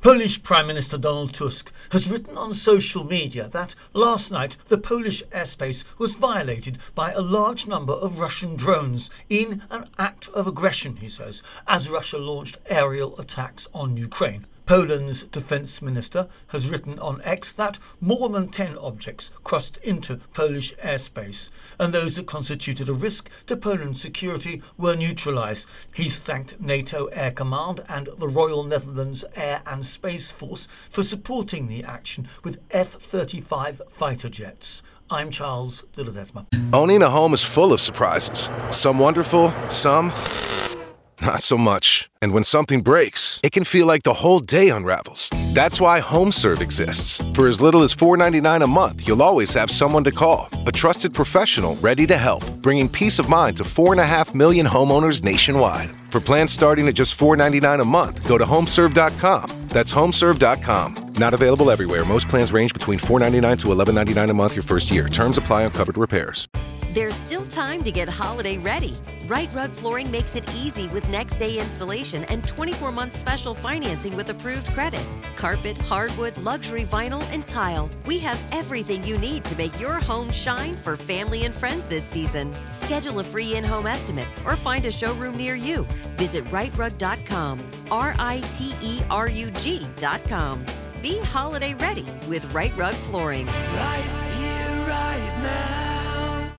Polish Prime Minister Donald Tusk has written on social media that last night the Polish airspace was violated by a large number of Russian drones in an act of aggression, he says, as Russia launched aerial attacks on Ukraine. Poland's defence minister has written on X that more than 10 objects crossed into Polish airspace, and those that constituted a risk to Poland's security were neutralised. He's thanked NATO Air Command and the Royal Netherlands Air and Space Force for supporting the action with F-35 fighter jets. I'm Charles de Ledesma. Owning a home is full of surprises. Some wonderful, some not so much. And when something breaks, it can feel like the whole day unravels. That's why HomeServe exists. For as little as $4.99 a month, you'll always have someone to call. A trusted professional ready to help, bringing peace of mind to 4.5 million homeowners nationwide. For plans starting at just $4.99 a month, go to homeserve.com. That's homeserve.com. Not available everywhere. Most plans range between $4.99 to $11.99 a month your first year. Terms apply on covered repairs. There's still time to get holiday ready. Right Rug Flooring makes it easy with next day installation and 24-month special financing with approved credit. Carpet, hardwood, luxury vinyl, and tile. We have everything you need to make your home shine for family and friends this season. Schedule a free in-home estimate or find a showroom near you. Visit rightrug.com. RITERUG.com. Be holiday ready with Right Rug Flooring. Right here, right now.